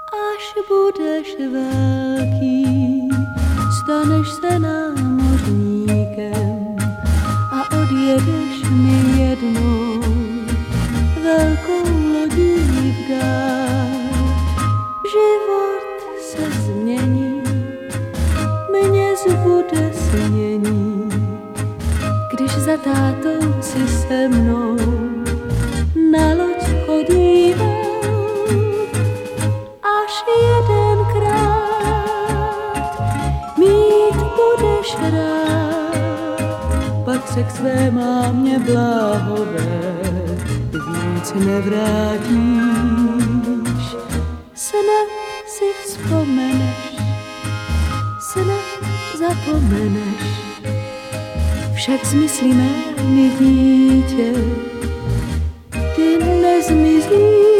Až budeš velký, staneš se námořníkem a odjedeš mi jednou velkou lodí v dál. Život se změní, mně zbude snění, když za tátou si se mnou na loď chodíme. Až jedenkrát mít budeš rád, pak se k své mámě bláhové víc nevrátíš. Snad si vzpomeneš, snad zapomeneš, však zmyslíme mi dítě, ty nezmizíš.